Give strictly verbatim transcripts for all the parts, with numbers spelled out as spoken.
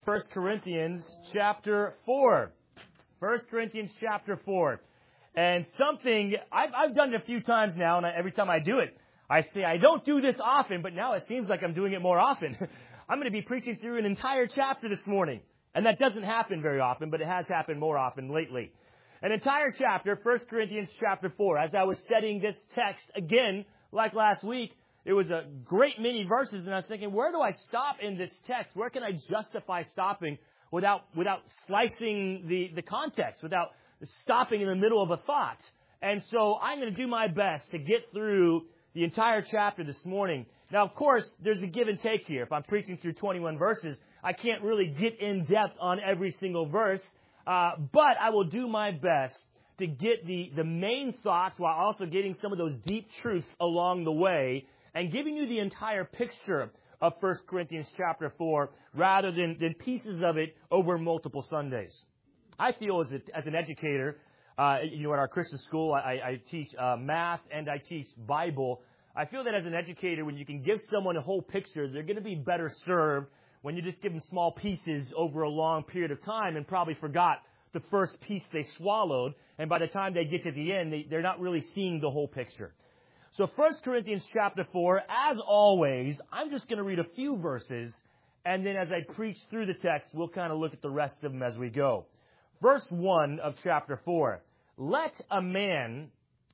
First Corinthians chapter four. First Corinthians chapter four. And something, I've, I've done it a few times now, and I, every time I do it, I say I don't do this often, but now it seems like I'm doing it more often. I'm going to be preaching through an entire chapter this morning. And that doesn't happen very often, but it has happened more often lately. An entire chapter, First Corinthians chapter four. As I was studying this text again, like last week, it was a great many verses, and I was thinking, where do I stop in this text? Where can I justify stopping without without slicing the, the context, without stopping in the middle of a thought? And so I'm going to do my best to get through the entire chapter this morning. Now, of course, there's a give and take here. If I'm preaching through twenty-one verses, I can't really get in depth on every single verse, uh, but I will do my best to get the, the main thoughts while also getting some of those deep truths along the way, and giving you the entire picture of First Corinthians chapter four rather than, than pieces of it over multiple Sundays. I feel as, a, as an educator, uh, you know, at our Christian school, I, I teach uh, math and I teach Bible. I feel that as an educator, when you can give someone a whole picture, they're going to be better served when you just give them small pieces over a long period of time and probably forgot the first piece they swallowed. And by the time they get to the end, they, they're not really seeing the whole picture. So First Corinthians chapter four, as always, I'm just going to read a few verses, and then as I preach through the text, we'll kind of look at the rest of them as we go. Verse one of chapter four, let a man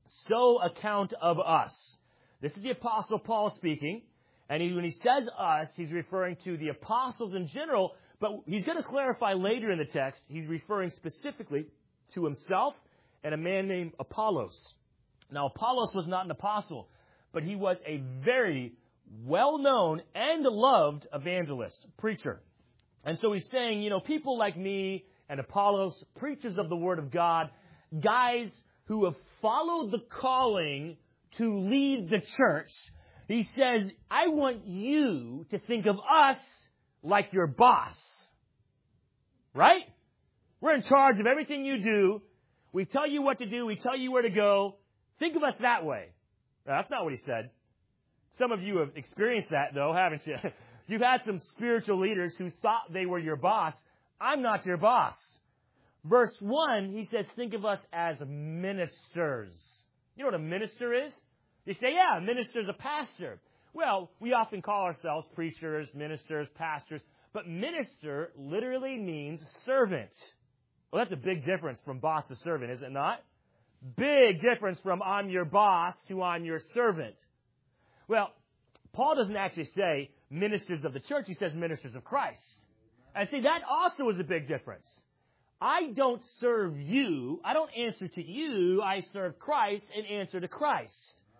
so account of us. This is the Apostle Paul speaking, and he, when he says us, he's referring to the apostles in general, but he's going to clarify later in the text, he's referring specifically to himself and a man named Apollos. Now, Apollos was not an apostle, but he was a very well-known and loved evangelist, preacher. And so he's saying, you know, people like me and Apollos, preachers of the Word of God, guys who have followed the calling to lead the church, he says, I want you to think of us like your boss. Right? We're in charge of everything you do. We tell you what to do. We tell you where to go. Think of us that way. Now, that's not what he said. Some of you have experienced that, though, haven't you? You've had some spiritual leaders who thought they were your boss. I'm not your boss. Verse one, he says, think of us as ministers. You know what a minister is? You say, yeah, a minister's a pastor. Well, we often call ourselves preachers, ministers, pastors, but minister literally means servant. Well, that's a big difference from boss to servant, is it not? Big difference from I'm your boss to I'm your servant. Well, Paul doesn't actually say ministers of the church. He says ministers of Christ. And see, that also is a big difference. I don't serve you. I don't answer to you. I serve Christ and answer to Christ.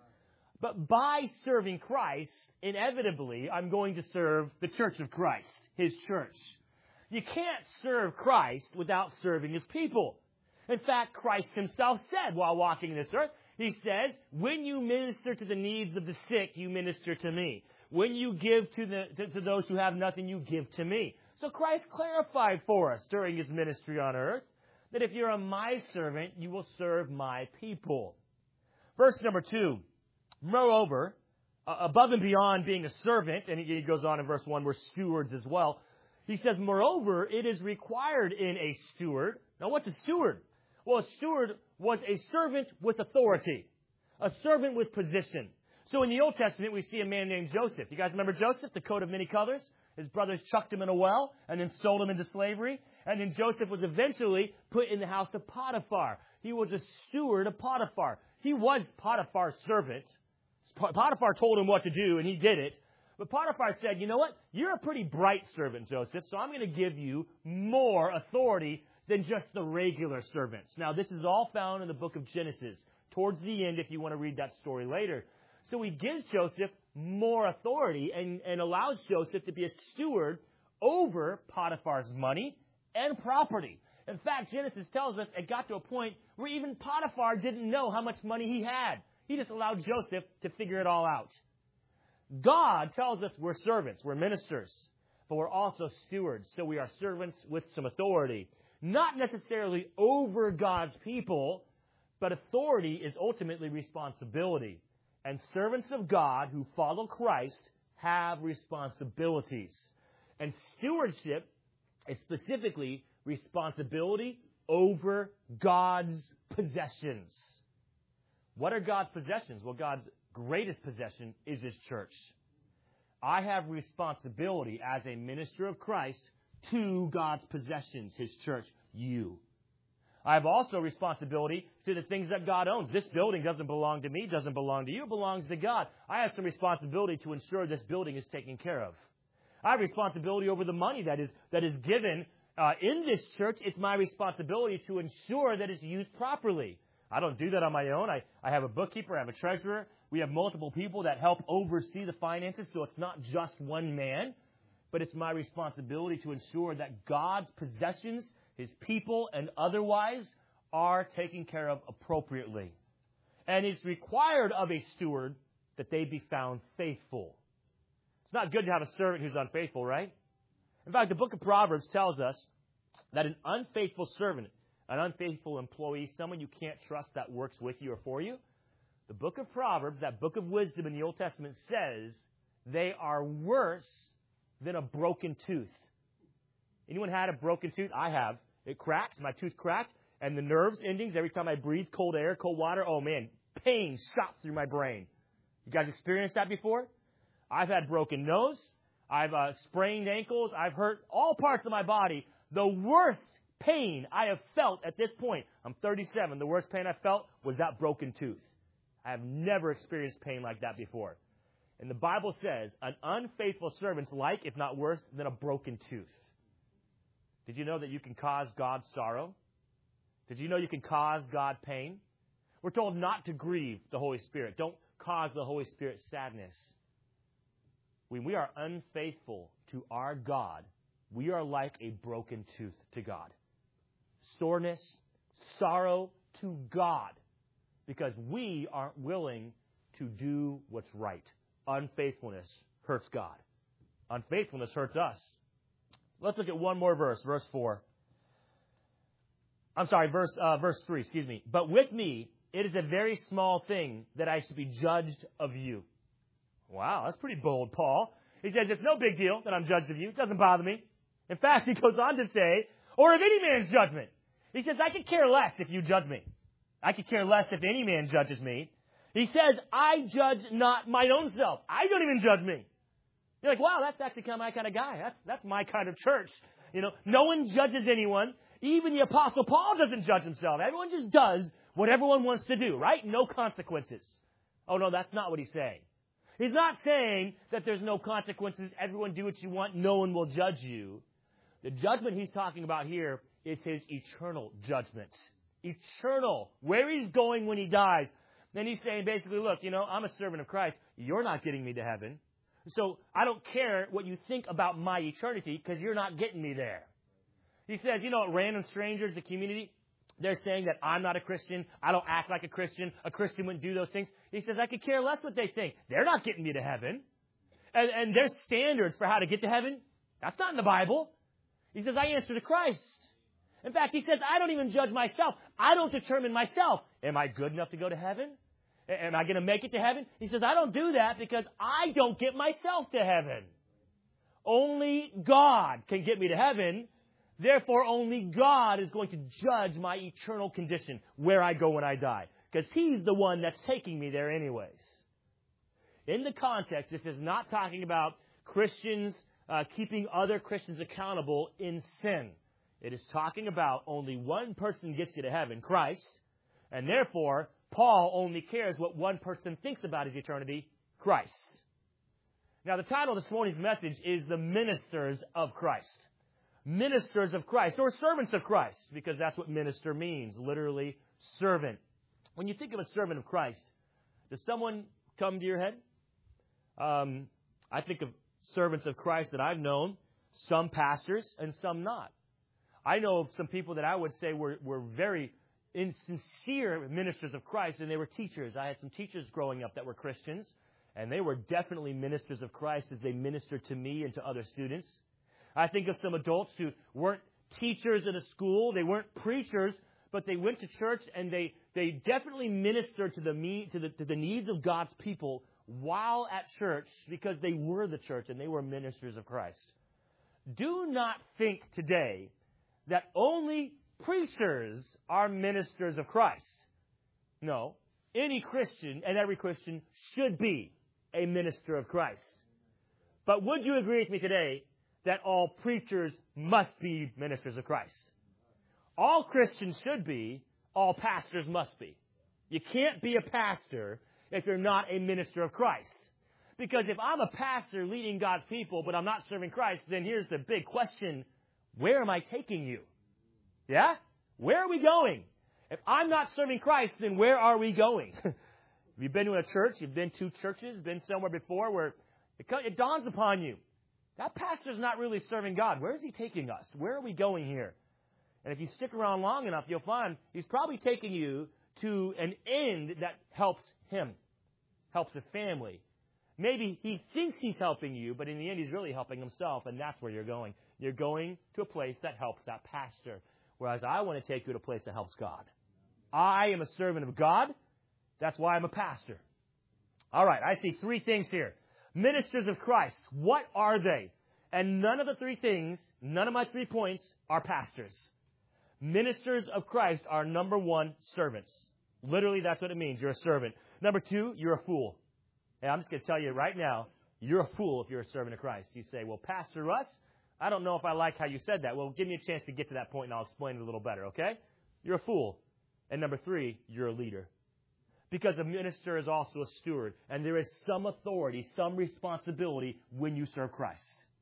But by serving Christ, inevitably, I'm going to serve the church of Christ, His church. You can't serve Christ without serving His people. In fact, Christ Himself said while walking this earth, He says, when you minister to the needs of the sick, you minister to me. When you give to, the, to, to those who have nothing, you give to me. So Christ clarified for us during His ministry on earth that if you're a my servant, you will serve my people. Verse number two, moreover, uh, above and beyond being a servant, and he goes on in verse one, we're stewards as well. He says, moreover, it is required in a steward. Now, what's a steward? Well, a steward was a servant with authority, a servant with position. So in the Old Testament, we see a man named Joseph. You guys remember Joseph, the coat of many colors? His brothers chucked him in a well and then sold him into slavery. And then Joseph was eventually put in the house of Potiphar. He was a steward of Potiphar. He was Potiphar's servant. Potiphar told him what to do, and he did it. But Potiphar said, you know what? You're a pretty bright servant, Joseph, so I'm going to give you more authority than just the regular servants. Now, this is all found in the book of Genesis, towards the end if you want to read that story later. So he gives Joseph more authority and, and allows Joseph to be a steward over Potiphar's money and property. In fact, Genesis tells us it got to a point where even Potiphar didn't know how much money he had. He just allowed Joseph to figure it all out. God tells us we're servants, we're ministers, but we're also stewards. So we are servants with some authority. Not necessarily over God's people, but authority is ultimately responsibility. And servants of God who follow Christ have responsibilities. And stewardship It's specifically responsibility over God's possessions. What are God's possessions? Well, God's greatest possession is His church. I have responsibility as a minister of Christ to God's possessions, His church, you. I have also responsibility to the things that God owns. This building doesn't belong to me, doesn't belong to you, it belongs to God. I have some responsibility to ensure this building is taken care of. I have responsibility over the money that is that is given uh, in this church. It's my responsibility to ensure that it's used properly. I don't do that on my own. I, I have a bookkeeper, I have a treasurer. We have multiple people that help oversee the finances, so it's not just one man. But it's my responsibility to ensure that God's possessions, His people, and otherwise are taken care of appropriately. And it's required of a steward that they be found faithful. It's not good to have a servant who's unfaithful, right? In fact, the book of Proverbs tells us that an unfaithful servant, an unfaithful employee, someone you can't trust that works with you or for you, the book of Proverbs, that book of wisdom in the Old Testament, says they are worse than a broken tooth. Anyone had a broken tooth? I have. It cracked. My tooth cracked. And the nerves endings, every time I breathe cold air, cold water, oh man, pain shot through my brain. You guys experienced that before? I've had broken nose. I've uh, sprained ankles. I've hurt all parts of my body. The worst pain I have felt at this point, I'm thirty-seven, the worst pain I felt was that broken tooth. I have never experienced pain like that before. And the Bible says an unfaithful servant's like, if not worse, than a broken tooth. Did you know that you can cause God sorrow? Did you know you can cause God pain? We're told not to grieve the Holy Spirit. Don't cause the Holy Spirit sadness. When we are unfaithful to our God, we are like a broken tooth to God. Soreness, sorrow to God, because we aren't willing to do what's right. Unfaithfulness hurts God. Unfaithfulness hurts us. Let's look at one more verse, verse four. I'm sorry, verse uh, verse three, excuse me. But with me, it is a very small thing that I should be judged of you. Wow, that's pretty bold, Paul. He says, it's no big deal that I'm judged of you. It doesn't bother me. In fact, he goes on to say, or of any man's judgment. He says, I could care less if you judge me. I could care less if any man judges me. He says, I judge not my own self. I don't even judge me. You're like, wow, that's actually kind of my kind of guy. That's, that's my kind of church. You know, no one judges anyone. Even the Apostle Paul doesn't judge himself. Everyone just does what everyone wants to do, right? No consequences. Oh, no, that's not what he's saying. He's not saying that there's no consequences. Everyone do what you want. No one will judge you. The judgment he's talking about here is his eternal judgment. Eternal. Where he's going when he dies. Then he's saying basically, look, you know, I'm a servant of Christ. You're not getting me to heaven. So I don't care what you think about my eternity because you're not getting me there. He says, you know, random strangers, the community, they're saying that I'm not a Christian. I don't act like a Christian. A Christian wouldn't do those things. He says, I could care less what they think. They're not getting me to heaven. And, and their standards for how to get to heaven, that's not in the Bible. He says, I answer to Christ. In fact, he says, I don't even judge myself. I don't determine myself. Am I good enough to go to heaven? Am I going to make it to heaven? He says, I don't do that because I don't get myself to heaven. Only God can get me to heaven. Therefore, only God is going to judge my eternal condition, where I go when I die. Because He's the one that's taking me there anyways. In the context, this is not talking about Christians uh, keeping other Christians accountable in sin. It is talking about only one person gets you to heaven, Christ. And therefore, Paul only cares what one person thinks about his eternity, Christ. Now, the title of this morning's message is The Ministers of Christ. Ministers of Christ, or servants of Christ, because that's what minister means, literally servant. When you think of a servant of Christ, does someone come to your head? Um, I think of servants of Christ that I've known, some pastors and some not. I know of some people that I would say were, were very insincere ministers of Christ, and they were teachers. I had some teachers growing up that were Christians, and they were definitely ministers of Christ as they ministered to me and to other students. I think of some adults who weren't teachers at a school. They weren't preachers, but they went to church and they, they definitely ministered to the, me, to, the, to the needs of God's people while at church because they were the church and they were ministers of Christ. do not think today that only preachers are ministers of Christ. No, any Christian and every Christian should be a minister of Christ. But would you agree with me today that all preachers must be ministers of Christ? All Christians should be, all pastors must be. You can't be a pastor if you're not a minister of Christ. Because if I'm a pastor leading God's people, but I'm not serving Christ, then here's the big question. Where am I taking you? Yeah? Where are we going? If I'm not serving Christ, then where are we going? Have you been to a church? You've been to churches, been somewhere before where it, it dawns upon you. That pastor's not really serving God. Where is he taking us? Where are we going here? And if you stick around long enough, you'll find he's probably taking you to an end that helps him, helps his family. Maybe he thinks he's helping you, but in the end he's really helping himself, and that's where you're going. You're going to a place that helps that pastor, whereas I want to take you to a place that helps God. I am a servant of God. That's why I'm a pastor. All right, I see three things here. Ministers of Christ, what are they? And none of the three things, none of my three points are pastors. Ministers of Christ are, number one, servants. Literally, that's what it means. You're a servant. Number two, you're a fool. And I'm just going to tell you right now, you're a fool if you're a servant of Christ. You say, well, Pastor Russ, I don't know if I like how you said that. Well, give me a chance to get to that point, and I'll explain it a little better, okay? You're a fool. And number three, you're a leader. Because a minister is also a steward, and there is some authority, some responsibility when you serve Christ.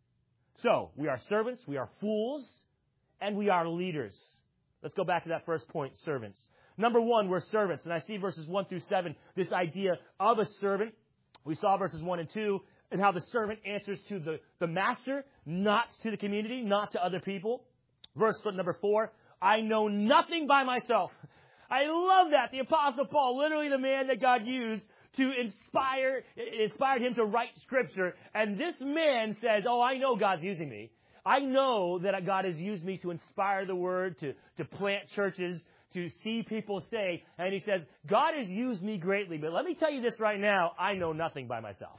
So, we are servants, we are fools, and we are leaders. Let's go back to that first point, servants. Number one, we're servants. And I see verses one through seven, this idea of a servant. We saw verses one and two, and how the servant answers to the, the master, not to the community, not to other people. Verse number four, I know nothing by myself. I love that. The Apostle Paul, literally the man that God used to inspire, inspired him to write Scripture. And this man says, oh, I know God's using me. I know that God has used me to inspire the Word, to, to plant churches, to see people saved. And he says, God has used me greatly. But let me tell you this right now, I know nothing by myself.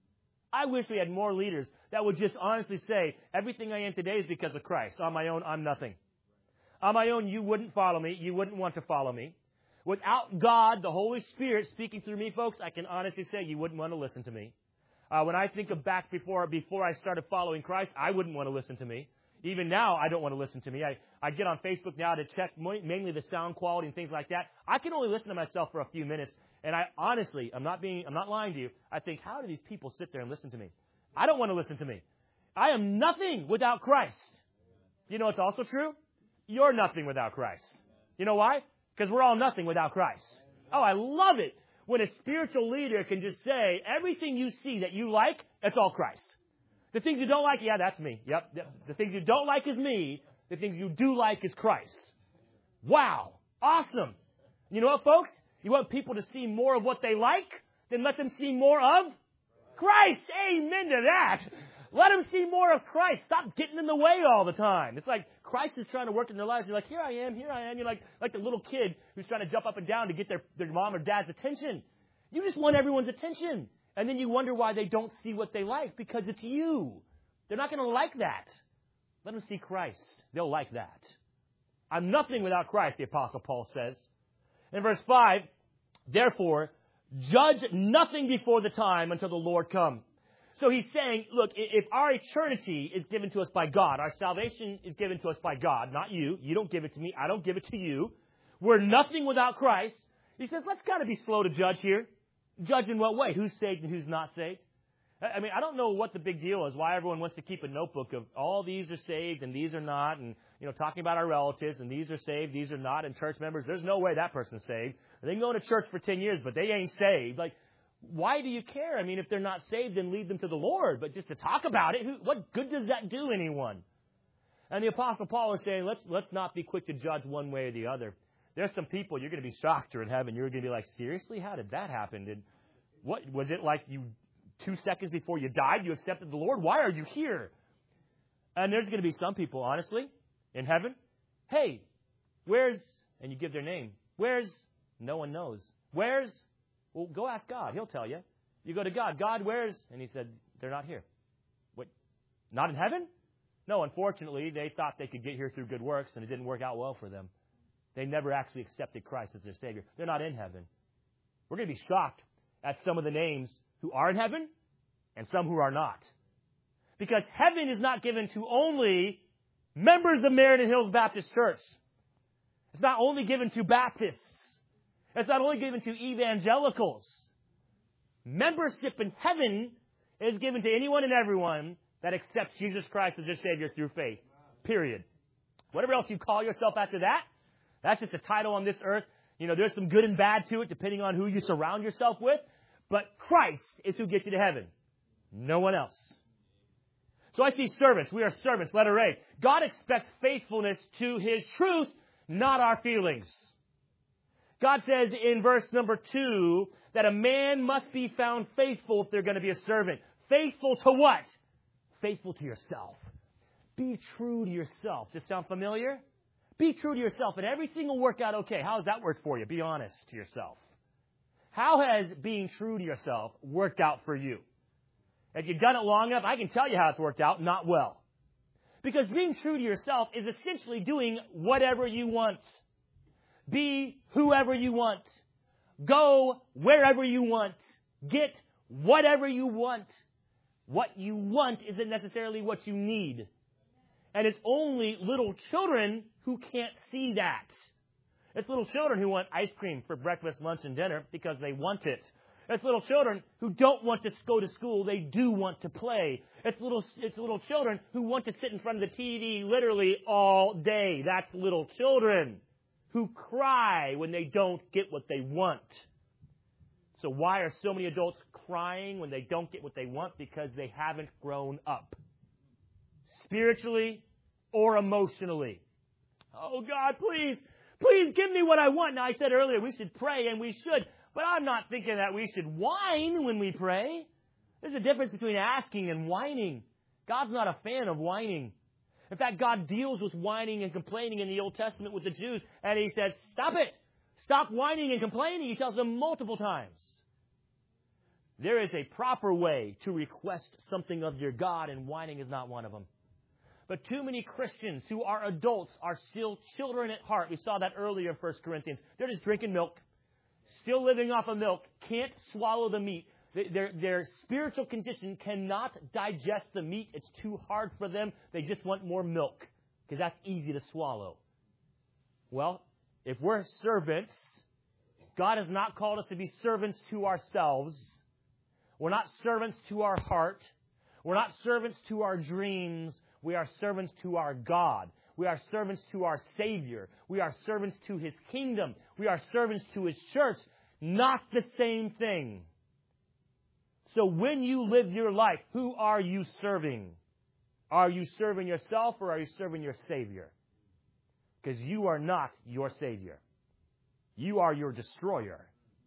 I wish we had more leaders that would just honestly say, everything I am today is because of Christ. On my own, I'm nothing. On my own, you wouldn't follow me. You wouldn't want to follow me. Without God, the Holy Spirit speaking through me, folks, I can honestly say you wouldn't want to listen to me. Uh, when I think of back before before I started following Christ, I wouldn't want to listen to me. Even now, I don't want to listen to me. I, I get on Facebook now to check mainly the sound quality and things like that. I can only listen to myself for a few minutes. And I honestly, I'm not being, I'm not lying to you. I think, how do these people sit there and listen to me? I don't want to listen to me. I am nothing without Christ. You know what's also true? You're nothing without Christ. You know why? Because we're all nothing without Christ. Oh, I love it when a spiritual leader can just say, everything you see that you like, it's all Christ. The things you don't like, yeah, that's me. Yep. The things you don't like is me. The things you do like is Christ. Wow. Awesome. You know what, folks? You want people to see more of what they like? Then let them see more of Christ. Amen to that. Let them see more of Christ. Stop getting in the way all the time. It's like Christ is trying to work in their lives. You're like, here I am, here I am. You're like, like the little kid who's trying to jump up and down to get their, their mom or dad's attention. You just want everyone's attention. And then you wonder why they don't see what they like, because it's you. They're not going to like that. Let them see Christ. They'll like that. I'm nothing without Christ, the Apostle Paul says. In verse five, therefore, judge nothing before the time until the Lord come. So he's saying, look, if our eternity is given to us by God, our salvation is given to us by God, not you. You don't give it to me. I don't give it to you. We're nothing without Christ. He says, let's kind of be slow to judge here. Judge in what way? Who's saved and who's not saved? I mean, I don't know what the big deal is, why everyone wants to keep a notebook of all these are saved and these are not, and, you know, talking about our relatives, and these are saved, these are not, and church members. There's no way that person's saved. They can go to church for ten years, but they ain't saved. Like, why do you care? I mean, if they're not saved, then lead them to the Lord. But just to talk about it, who, what good does that do anyone? And the Apostle Paul is saying, let's let's not be quick to judge one way or the other. There's some people you're going to be shocked are in heaven. You're going to be like, seriously? How did that happen? Did what was it like you two seconds before you died, you accepted the Lord? Why are you here? And there's going to be some people, honestly, in heaven. Hey, where's, and you give their name. Where's, no one knows. Where's, well, go ask God. He'll tell you. You go to God. God, where's, and he said, they're not here. What? Not in heaven? No, unfortunately, they thought they could get here through good works, and it didn't work out well for them. They never actually accepted Christ as their Savior. They're not in heaven. We're going to be shocked at some of the names who are in heaven and some who are not. Because heaven is not given to only members of Meriden Hills Baptist Church. It's not only given to Baptists. It's not only given to evangelicals. Membership in heaven is given to anyone and everyone that accepts Jesus Christ as their Savior through faith. Period. Whatever else you call yourself after that, that's just a title on this earth. You know, there's some good and bad to it depending on who you surround yourself with. But Christ is who gets you to heaven. No one else. So I see servants. We are servants. Letter A. God expects faithfulness to His truth, not our feelings. God says in verse number two that a man must be found faithful if they're going to be a servant. Faithful to what? Faithful to yourself. Be true to yourself. Does this sound familiar? Be true to yourself and everything will work out okay. How has that worked for you? Be honest to yourself. How has being true to yourself worked out for you? If you've done it long enough, I can tell you how it's worked out. Not well. Because being true to yourself is essentially doing whatever you want. Be whoever you want. Go wherever you want. Get whatever you want. What you want isn't necessarily what you need. And it's only little children who can't see that. It's little children who want ice cream for breakfast, lunch, and dinner because they want it. It's little children who don't want to go to school. They do want to play. It's little, it's little children who want to sit in front of the T V literally all day. That's little children who cry when they don't get what they want. So why are so many adults crying when they don't get what they want? Because they haven't grown up. Spiritually or emotionally. Oh God, please, please give me what I want. Now I said earlier we should pray and we should. But I'm not thinking that we should whine when we pray. There's a difference between asking and whining. God's not a fan of whining. In fact, God deals with whining and complaining in the Old Testament with the Jews. And He says, stop it. Stop whining and complaining. He tells them multiple times. There is a proper way to request something of your God, and whining is not one of them. But too many Christians who are adults are still children at heart. We saw that earlier in First Corinthians. They're just drinking milk. Still living off of milk, can't swallow the meat. Their, their spiritual condition cannot digest the meat. It's too hard for them. They just want more milk because that's easy to swallow. Well, if we're servants, God has not called us to be servants to ourselves. We're not servants to our heart. We're not servants to our dreams. We are servants to our God. We are servants to our Savior. We are servants to His kingdom. We are servants to His church. Not the same thing. So when you live your life, who are you serving? Are you serving yourself or are you serving your Savior? Because you are not your Savior. You are your destroyer.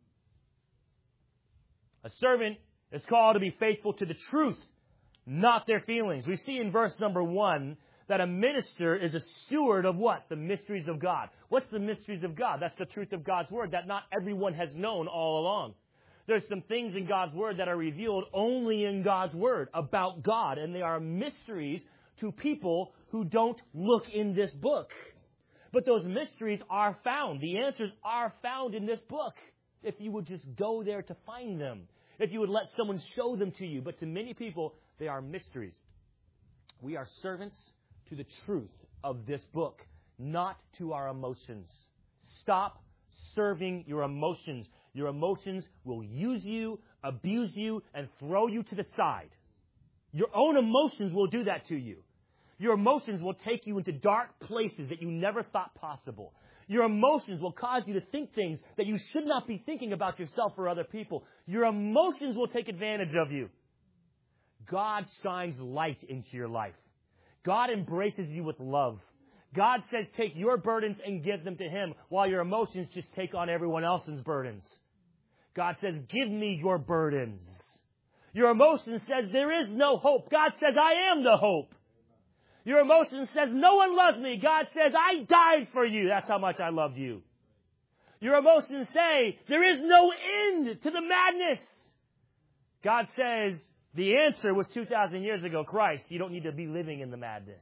A servant is called to be faithful to the truth, not their feelings. We see in verse number one that a minister is a steward of what? The mysteries of God. What's the mysteries of God? That's the truth of God's Word that not everyone has known all along. There's some things in God's Word that are revealed only in God's Word about God, and they are mysteries to people who don't look in this book. But those mysteries are found. The answers are found in this book if you would just go there to find them, if you would let someone show them to you. But to many people, they are mysteries. We are servants to the truth of this book, not to our emotions. Stop serving your emotions. Your emotions will use you, abuse you, and throw you to the side. Your own emotions will do that to you. Your emotions will take you into dark places that you never thought possible. Your emotions will cause you to think things that you should not be thinking about yourself or other people. Your emotions will take advantage of you. God shines light into your life. God embraces you with love. God says take your burdens and give them to Him, while your emotions just take on everyone else's burdens. God says, give me your burdens. Your emotion says there is no hope. God says, I am the hope. Your emotion says no one loves me. God says, I died for you. That's how much I loved you. Your emotions say there is no end to the madness. God says, The answer was two thousand years ago, Christ. You don't need to be living in the madness.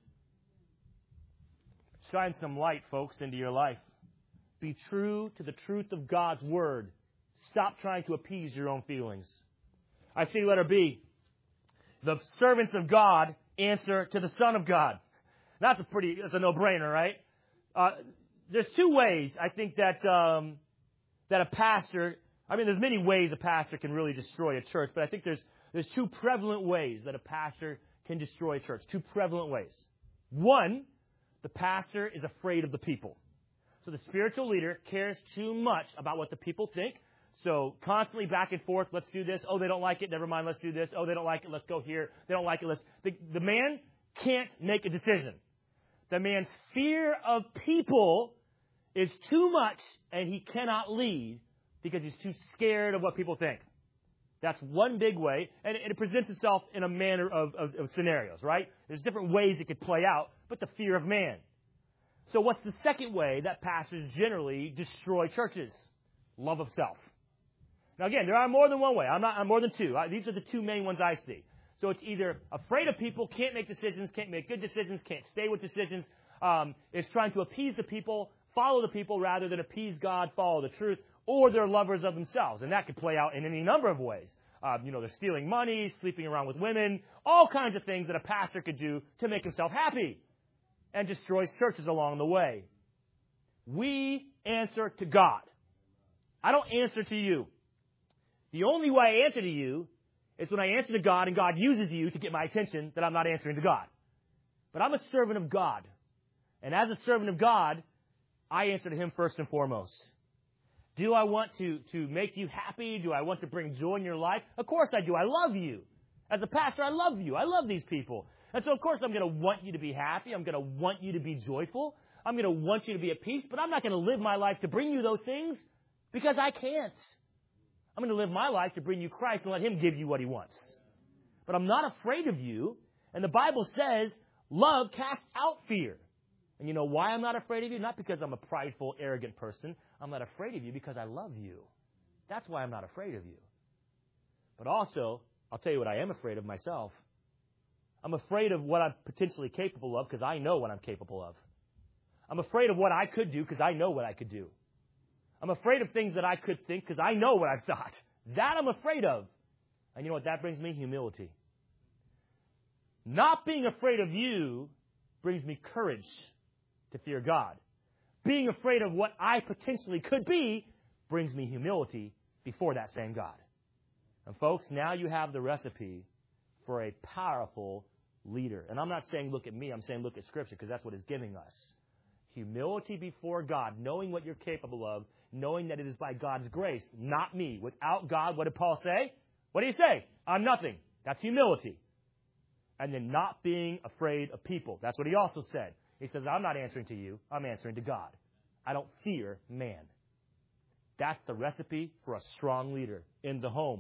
Shine some light, folks, into your life. Be true to the truth of God's Word. Stop trying to appease your own feelings. I see letter B. The servants of God answer to the Son of God. That's a pretty, that's a no-brainer, right? Uh, there's two ways I think that um, that a pastor, I mean, there's many ways a pastor can really destroy a church, but I think there's there's two prevalent ways that a pastor can destroy a church. Two prevalent ways. One, the pastor is afraid of the people. So the spiritual leader cares too much about what the people think. So constantly back and forth, let's do this. Oh, they don't like it. Never mind, let's do this. Oh, they don't like it. Let's go here. They don't like it. Let's. The, the man can't make a decision. The man's fear of people is too much, and he cannot lead because he's too scared of what people think. That's one big way, and it, it presents itself in a manner of, of, of scenarios, right? There's different ways it could play out, but the fear of man. So what's the second way that pastors generally destroy churches? Love of self. Now again, there are more than one way. I'm not. I'm more than two. I, these are the two main ones I see. So it's either afraid of people, can't make decisions, can't make good decisions, can't stay with decisions. Um, it's trying to appease the people, follow the people rather than appease God, follow the truth, or they're lovers of themselves. And that could play out in any number of ways. Um, you know, they're stealing money, sleeping around with women, all kinds of things that a pastor could do to make himself happy and destroys churches along the way. We answer to God. I don't answer to you. The only way I answer to you is when I answer to God and God uses you to get my attention, that I'm not answering to God. But I'm a servant of God. And as a servant of God, I answer to Him first and foremost. Do I want to, to make you happy? Do I want to bring joy in your life? Of course I do. I love you. As a pastor, I love you. I love these people. And so, of course, I'm going to want you to be happy. I'm going to want you to be joyful. I'm going to want you to be at peace. But I'm not going to live my life to bring you those things because I can't. I'm going to live my life to bring you Christ and let Him give you what He wants. But I'm not afraid of you. And the Bible says, love casts out fear. And you know why I'm not afraid of you? Not because I'm a prideful, arrogant person. I'm not afraid of you because I love you. That's why I'm not afraid of you. But also, I'll tell you what I am afraid of myself. I'm afraid of what I'm potentially capable of because I know what I'm capable of. I'm afraid of what I could do because I know what I could do. I'm afraid of things that I could think because I know what I've thought. That I'm afraid of. And you know what that brings me? Humility. Not being afraid of you brings me courage to fear God. Being afraid of what I potentially could be brings me humility before that same God. And folks, now you have the recipe for a powerful leader. And I'm not saying look at me, I'm saying look at Scripture because that's what it's giving us. Humility before God, knowing what you're capable of, knowing that it is by God's grace, not me. Without God, what did Paul say? What did he say? I'm nothing. That's humility. And then not being afraid of people. That's what he also said. He says, I'm not answering to you. I'm answering to God. I don't fear man. That's the recipe for a strong leader in the home,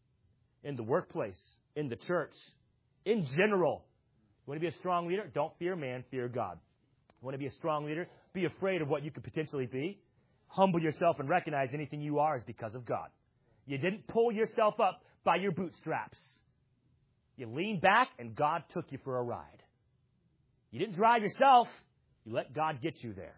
in the workplace, in the church, in general. You want to be a strong leader? Don't fear man, fear God. You want to be a strong leader? Be afraid of what you could potentially be. Humble yourself and recognize anything you are is because of God. You didn't pull yourself up by your bootstraps. You leaned back and God took you for a ride. You didn't drive yourself. You let God get you there.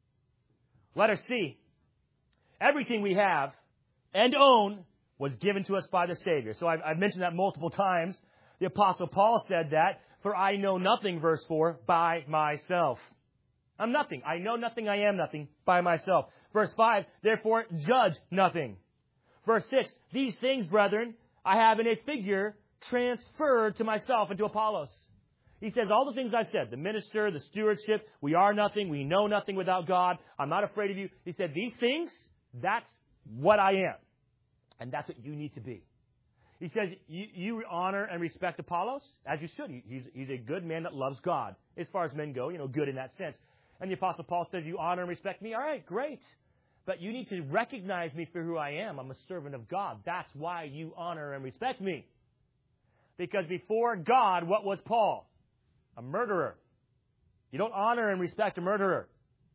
Letter C. Everything we have and own was given to us by the Savior. So I've, I've mentioned that multiple times. The Apostle Paul said that, for I know nothing, verse four, by myself. I'm nothing. I know nothing. I am nothing by myself. Verse five, therefore judge nothing. Verse six, these things, brethren, I have in a figure transferred to myself and to Apollos. He says all the things I've said, the minister, the stewardship, we are nothing, we know nothing without God, I'm not afraid of you. He said these things, that's what I am. And that's what you need to be. He says you, you honor and respect Apollos, as you should. He's, he's a good man that loves God, as far as men go, you know, good in that sense. And the Apostle Paul says you honor and respect me. All right, great. But you need to recognize me for who I am. I'm a servant of God. That's why you honor and respect me. Because before God, what was Paul? A murderer. You don't honor and respect a murderer.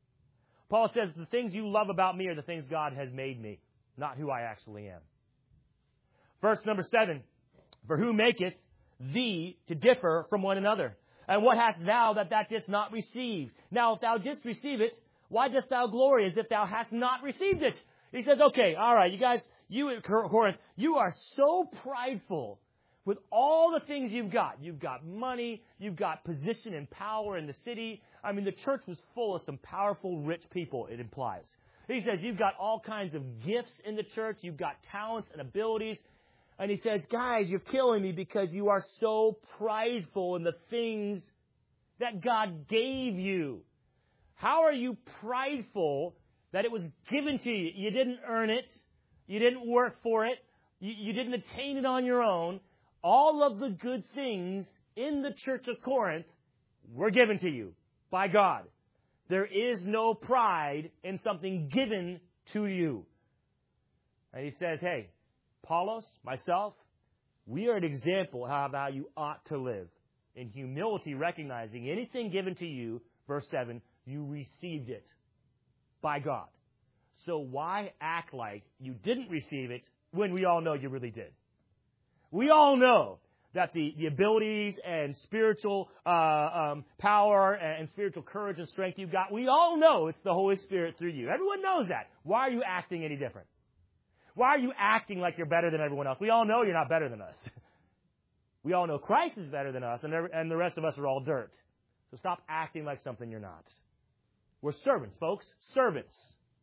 Paul says the things you love about me are the things God has made me, not who I actually am. Verse number seven. For who maketh thee to differ from one another? And what hast thou that thou didst not receive? Now, if thou didst receive it, why dost thou glory as if thou hast not received it? He says, okay, all right, you guys, you at Corinth, you are so prideful with all the things you've got. You've got money, you've got position and power in the city. I mean, the church was full of some powerful, rich people, it implies. He says, you've got all kinds of gifts in the church, you've got talents and abilities. And he says, guys, you're killing me because you are so prideful in the things that God gave you. How are you prideful that it was given to you? You didn't earn it. You didn't work for it. You, you didn't attain it on your own. All of the good things in the church of Corinth were given to you by God. There is no pride in something given to you. And he says, hey, Apollos, myself, we are an example of how you ought to live. In humility, recognizing anything given to you, verse seven, you received it by God. So why act like you didn't receive it when we all know you really did? We all know that the, the abilities and spiritual uh, um, power and, and spiritual courage and strength you've got, we all know it's the Holy Spirit through you. Everyone knows that. Why are you acting any different? Why are you acting like you're better than everyone else? We all know you're not better than us. We all know Christ is better than us, and, every, and the rest of us are all dirt. So stop acting like something you're not. We're servants, folks. Servants.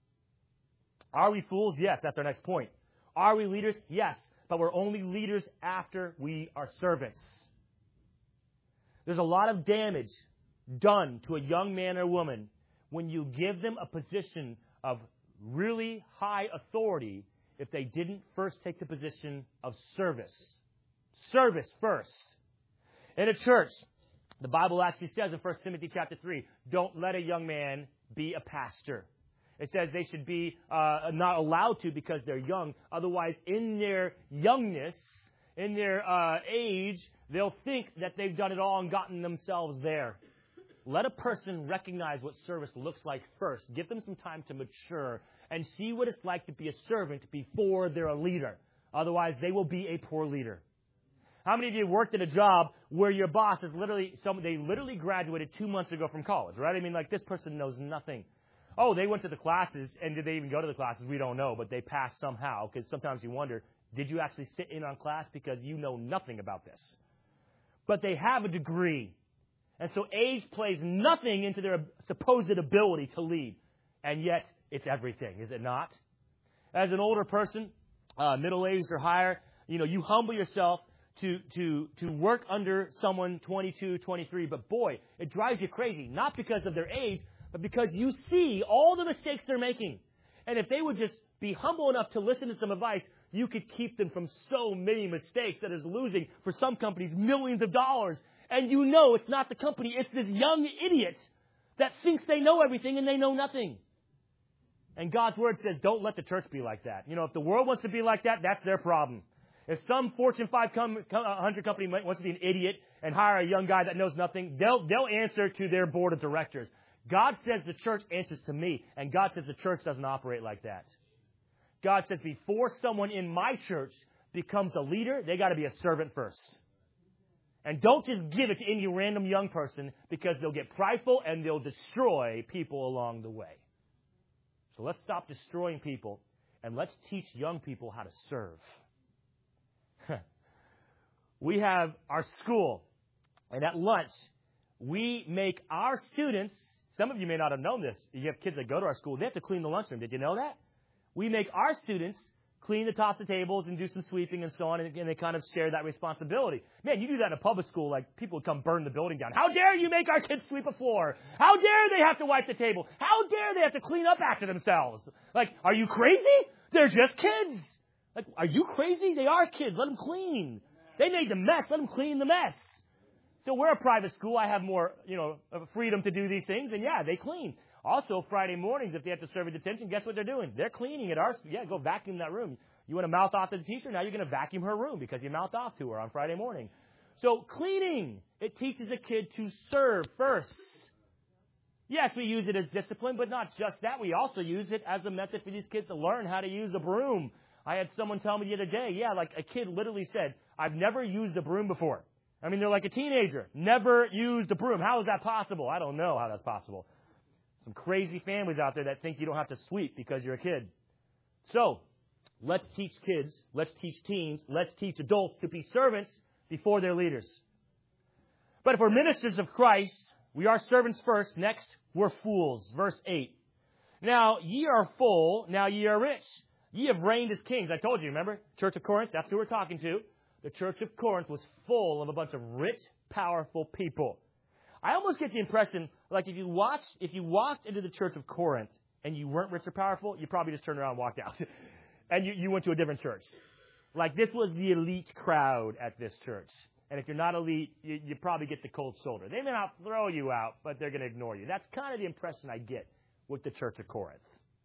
Are we fools? Yes, that's our next point. Are we leaders? Yes, but we're only leaders after we are servants. There's a lot of damage done to a young man or woman when you give them a position of really high authority if they didn't first take the position of service. Service first. In a church, the Bible actually says in First Timothy chapter three, don't let a young man be a pastor. It says they should be uh, not allowed to because they're young. Otherwise, in their youngness, in their uh, age, they'll think that they've done it all and gotten themselves there. Let a person recognize what service looks like first. Give them some time to mature and see what it's like to be a servant before they're a leader. Otherwise, they will be a poor leader. How many of you worked at a job where your boss is literally, some, they literally graduated two months ago from college, right? I mean, like, this person knows nothing. Oh, they went to the classes, and did they even go to the classes? We don't know, but they passed somehow, because sometimes you wonder, did you actually sit in on class because you know nothing about this? But they have a degree. And so age plays nothing into their supposed ability to lead. And yet, it's everything, is it not? As an older person, uh, middle-aged or higher, you know, you humble yourself to, to, to work under someone twenty-two, twenty-three. But boy, it drives you crazy. Not because of their age, but because you see all the mistakes they're making. And if they would just be humble enough to listen to some advice, you could keep them from so many mistakes that is losing, for some companies, millions of dollars. And you know it's not the company, it's this young idiot that thinks they know everything and they know nothing. And God's Word says, don't let the church be like that. You know, if the world wants to be like that, that's their problem. If some Fortune five hundred company wants to be an idiot and hire a young guy that knows nothing, they'll, they'll answer to their board of directors. God says the church answers to me, and God says the church doesn't operate like that. God says before someone in my church becomes a leader, they got to be a servant first. And don't just give it to any random young person, because they'll get prideful and they'll destroy people along the way. So let's stop destroying people and let's teach young people how to serve. We have our school, and at lunch, we make our students, some of you may not have known this, you have kids that go to our school, they have to clean the lunchroom. Did you know that? We make our students clean the tops of tables and do some sweeping and so on, and, and they kind of share that responsibility. Man, you do that in a public school, like people would come burn the building down. How dare you make our kids sweep a floor? How dare they have to wipe the table? How dare they have to clean up after themselves? Like, are you crazy? They're just kids. Like, are you crazy? They are kids. Let them clean. They made the mess. Let them clean the mess. So we're a private school. I have more, you know, freedom to do these things, and yeah, they clean. Also, Friday mornings, if they have to serve a detention, guess what they're doing? They're cleaning at our school. Yeah, go vacuum that room. You want to mouth off to the teacher? Now you're going to vacuum her room because you mouthed off to her on Friday morning. So cleaning, it teaches a kid to serve first. Yes, we use it as discipline, but not just that. We also use it as a method for these kids to learn how to use a broom. I had someone tell me the other day, yeah, like a kid literally said, I've never used a broom before. I mean, they're like a teenager. Never used a broom. How is that possible? I don't know how that's possible. Some crazy families out there that think you don't have to sweep because you're a kid. So, let's teach kids, let's teach teens, let's teach adults to be servants before they're leaders. But if we're ministers of Christ, we are servants first. Next, we're fools. Verse eight. Now, ye are full, now ye are rich. Ye have reigned as kings. I told you, remember? Church of Corinth, that's who we're talking to. The Church of Corinth was full of a bunch of rich, powerful people. I almost get the impression, like if you watch, if you walked into the Church of Corinth and you weren't rich or powerful, you probably just turned around and walked out. and you, you went to a different church. Like this was the elite crowd at this church. And if you're not elite, you, you probably get the cold shoulder. They may not throw you out, but they're going to ignore you. That's kind of the impression I get with the Church of Corinth.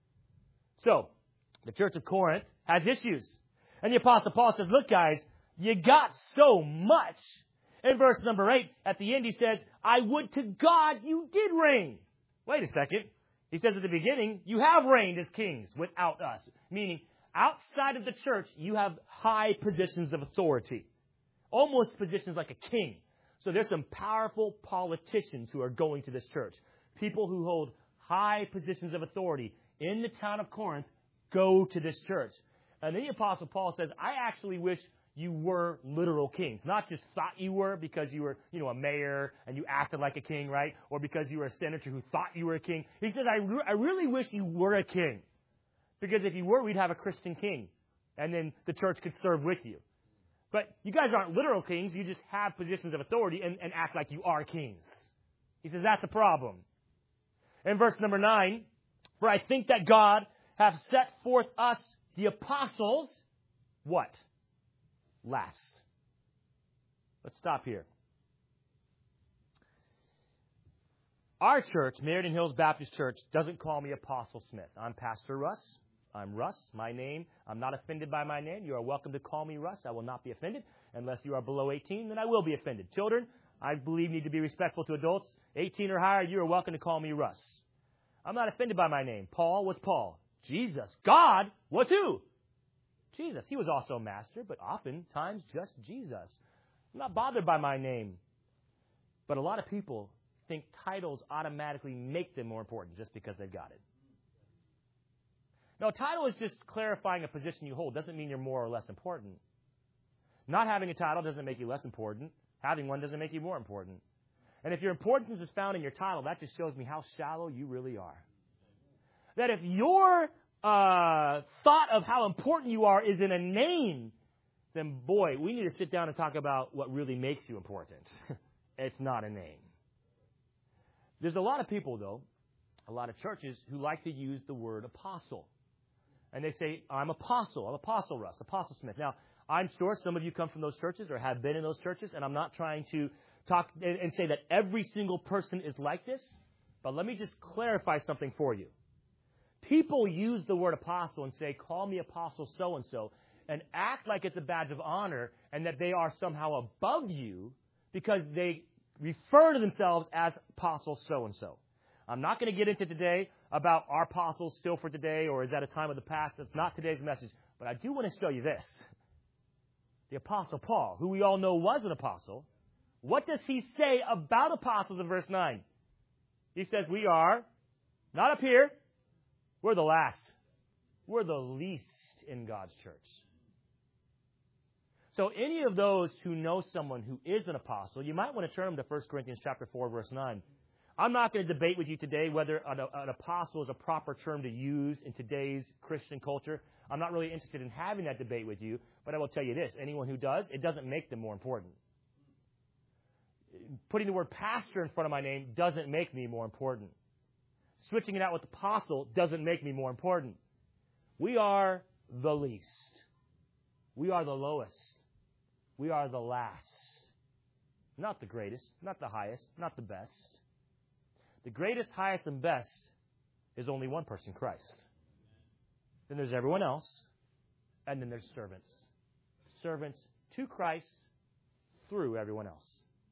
So, the Church of Corinth has issues. And the Apostle Paul says, look guys, you got so much. In verse number eight, at the end he says, I would to God you did reign. Wait a second. He says at the beginning, you have reigned as kings without us. Meaning, outside of the church, you have high positions of authority. Almost positions like a king. So there's some powerful politicians who are going to this church. People who hold high positions of authority in the town of Corinth go to this church. And then the Apostle Paul says, I actually wish you were literal kings. Not just thought you were because you were, you know, a mayor and you acted like a king, right? Or because you were a senator who thought you were a king. He says, I, re- I really wish you were a king. Because if you were, we'd have a Christian king. And then the church could serve with you. But you guys aren't literal kings. You just have positions of authority and, and act like you are kings. He says, that's the problem. In verse number nine, for I think that God hath set forth us, the apostles, what? Last. Let's stop here. Our church, Meriden Hills Baptist Church, doesn't call me Apostle Smith. I'm Pastor Russ. I'm Russ, my name. I'm not offended by my name. You are welcome to call me Russ. I will not be offended. Unless you are below eighteen, then I will be offended. Children, I believe need to be respectful to adults. eighteen or higher, you are welcome to call me Russ. I'm not offended by my name. Paul was Paul. Jesus. God was who? Jesus. He was also master, but oftentimes just Jesus. I'm not bothered by my name. But a lot of people think titles automatically make them more important just because they've got it. No, a title is just clarifying a position you hold. Doesn't mean you're more or less important. Not having a title doesn't make you less important. Having one doesn't make you more important. And if your importance is found in your title, that just shows me how shallow you really are. That if your uh, thought of how important you are is in a name, then boy, we need to sit down and talk about what really makes you important. It's not a name. There's a lot of people, though, a lot of churches who like to use the word apostle. And they say, I'm apostle. I'm Apostle Russ, Apostle Smith. Now, I'm sure some of you come from those churches or have been in those churches, and I'm not trying to talk and, and say that every single person is like this, but let me just clarify something for you. People use the word apostle and say, call me apostle so-and-so, and act like it's a badge of honor and that they are somehow above you because they refer to themselves as apostle so-and-so. I'm not going to get into today about our apostles still for today or is that a time of the past. That's not today's message. But I do want to show you this. The Apostle Paul, who we all know was an apostle, what does he say about apostles in verse nine? He says, we are not up here. We're the last. We're the least in God's church. So any of those who know someone who is an apostle, you might want to turn them to First Corinthians chapter four, verse nine. I'm not going to debate with you today whether an, an apostle is a proper term to use in today's Christian culture. I'm not really interested in having that debate with you, but I will tell you this. Anyone who does, it doesn't make them more important. Putting the word pastor in front of my name doesn't make me more important. Switching it out with apostle doesn't make me more important. We are the least. We are the lowest. We are the last. Not the greatest, not the highest, not the best. The greatest, highest, and best is only one person, Christ. Then there's everyone else, and then there's servants. Servants to Christ through everyone else.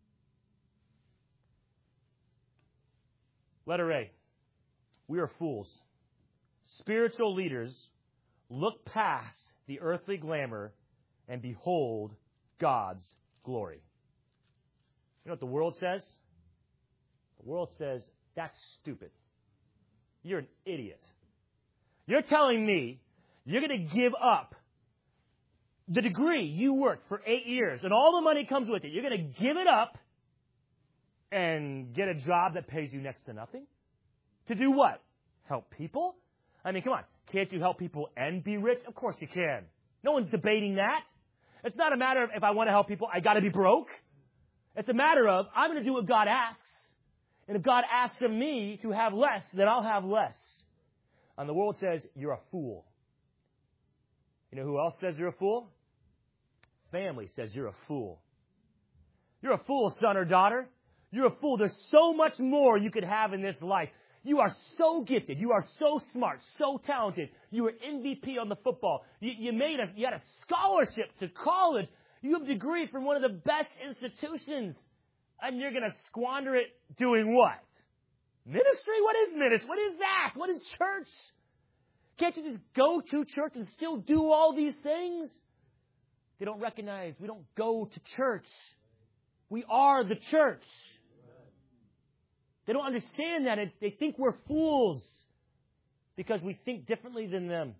Letter A. We are fools. Spiritual leaders look past the earthly glamour and behold God's glory. You know what the world says? The world says, that's stupid. You're an idiot. You're telling me you're going to give up the degree you worked for eight years and all the money comes with it. You're going to give it up and get a job that pays you next to nothing? To do what? Help people? I mean, come on. Can't you help people and be rich? Of course you can. No one's debating that. It's not a matter of if I want to help people, I got to be broke. It's a matter of I'm going to do what God asks. And if God asks of me to have less, then I'll have less. And the world says, you're a fool. You know who else says you're a fool? Family says you're a fool. You're a fool, son or daughter. You're a fool. There's so much more you could have in this life. You are so gifted. You are so smart, so talented. You were M V P on the football. You, you made a, you had a scholarship to college. You have a degree from one of the best institutions. And you're going to squander it doing what? Ministry? What is ministry? What is that? What is church? Can't you just go to church and still do all these things? They don't recognize we don't go to church. We are the church. They don't understand that. They think we're fools because we think differently than them.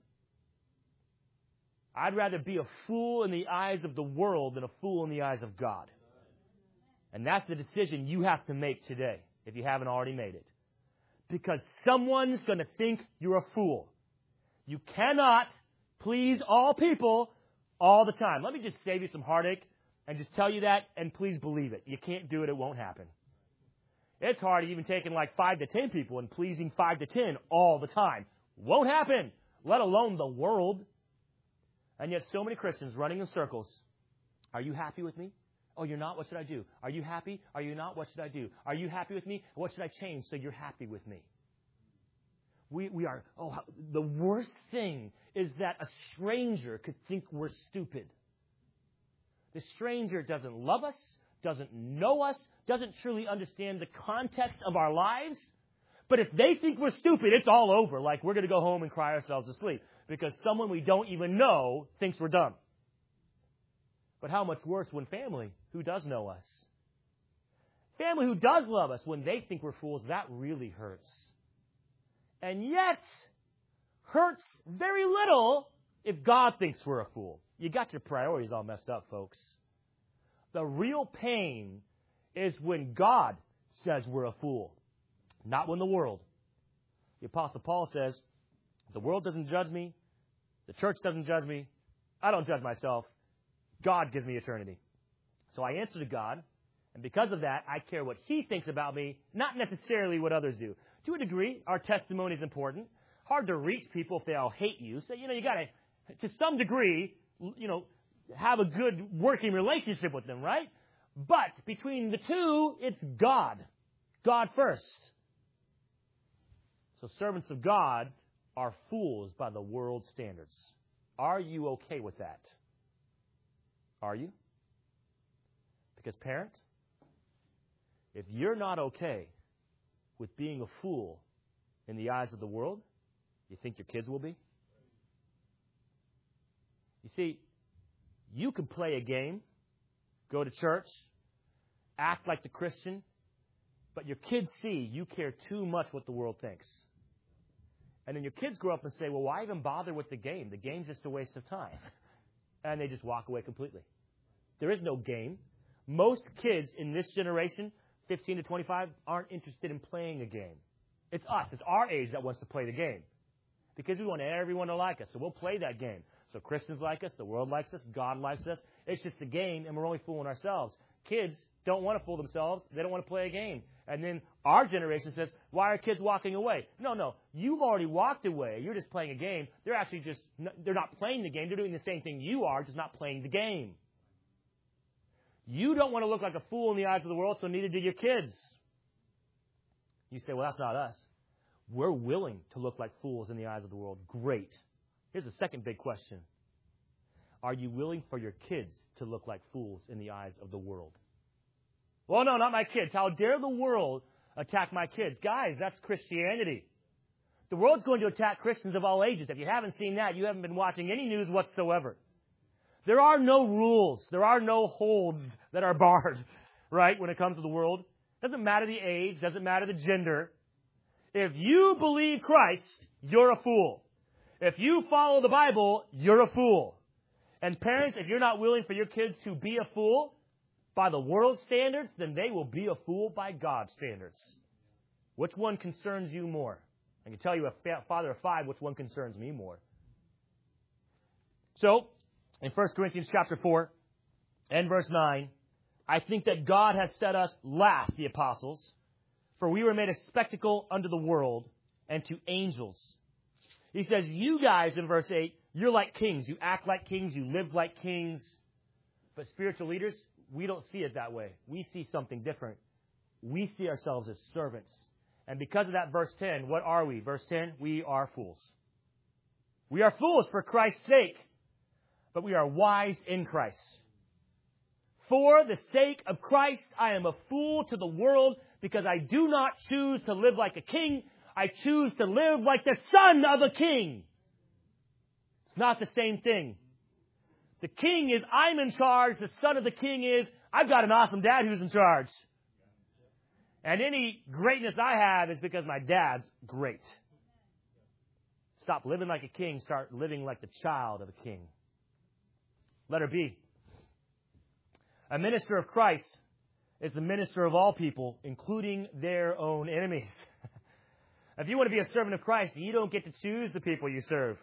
I'd rather be a fool in the eyes of the world than a fool in the eyes of God. And that's the decision you have to make today, if you haven't already made it. Because someone's going to think you're a fool. You cannot please all people all the time. Let me just save you some heartache and just tell you that, and please believe it. You can't do it. It won't happen. It's hard even taking like five to ten people and pleasing five to ten all the time. Won't happen, let alone the world. And yet so many Christians running in circles. Are you happy with me? Oh, you're not? What should I do? Are you happy? Are you not? What should I do? Are you happy with me? What should I change so you're happy with me? We we are, oh, the worst thing is that a stranger could think we're stupid. The stranger doesn't love us, doesn't know us, doesn't truly understand the context of our lives. But if they think we're stupid, it's all over. Like we're going to go home and cry ourselves to sleep because someone we don't even know thinks we're dumb. But how much worse when family who does know us, family who does love us, when they think we're fools, that really hurts. And yet, hurts very little if God thinks we're a fool. You got your priorities all messed up, folks. The real pain is when God says we're a fool, not when the world. The Apostle Paul says, the world doesn't judge me, the church doesn't judge me, I don't judge myself, God gives me eternity. So I answer to God, and because of that, I care what He thinks about me, not necessarily what others do. To a degree, our testimony is important. Hard to reach people if they all hate you. So, you know, you got to, to some degree, you know, have a good working relationship with them, right? But between the two, it's God. God first. So servants of God are fools by the world's standards. Are you okay with that? Are you? Because parent, if you're not okay with being a fool in the eyes of the world, you think your kids will be? You see, you can play a game, go to church, act like the Christian, but your kids see you care too much what the world thinks. And then your kids grow up and say, well, why even bother with the game? The game's just a waste of time. And they just walk away completely. There is no game. Most kids in this generation, fifteen to twenty-five, aren't interested in playing a game. It's us. It's our age that wants to play the game. Because we want everyone to like us. So we'll play that game. So Christians like us, the world likes us, God likes us. It's just a game, and we're only fooling ourselves. Kids don't want to fool themselves. They don't want to play a game. And then our generation says, why are kids walking away? No, no. You've already walked away. You're just playing a game. They're actually just, they're not playing the game. They're doing the same thing you are, just not playing the game. You don't want to look like a fool in the eyes of the world, so neither do your kids. You say, well, that's not us. We're willing to look like fools in the eyes of the world. Great. Here's a second big question. Are you willing for your kids to look like fools in the eyes of the world? Well, no, not my kids. How dare the world attack my kids? Guys, that's Christianity. The world's going to attack Christians of all ages. If you haven't seen that, you haven't been watching any news whatsoever. There are no rules. There are no holds that are barred, right, when it comes to the world. Doesn't matter the age. Doesn't matter the gender. If you believe Christ, you're a fool. If you follow the Bible, you're a fool. And parents, if you're not willing for your kids to be a fool by the world's standards, then they will be a fool by God's standards. Which one concerns you more? I can tell you, a father of five, which one concerns me more. So, in First Corinthians chapter four and verse nine, I think that God has set us last, the apostles, for we were made a spectacle unto the world and to angels. He says, you guys, in verse eight, you're like kings. You act like kings. You live like kings. But spiritual leaders, we don't see it that way. We see something different. We see ourselves as servants. And because of that, verse ten, what are we? Verse ten, we are fools. We are fools for Christ's sake, but we are wise in Christ. For the sake of Christ, I am a fool to the world because I do not choose to live like a king. I choose to live like the son of a king. It's not the same thing. The king is, I'm in charge. The son of the king is, I've got an awesome dad who's in charge. And any greatness I have is because my dad's great. Stop living like a king. Start living like the child of a king. Letter B. A minister of Christ is the minister of all people, including their own enemies. If you want to be a servant of Christ, you don't get to choose the people you serve.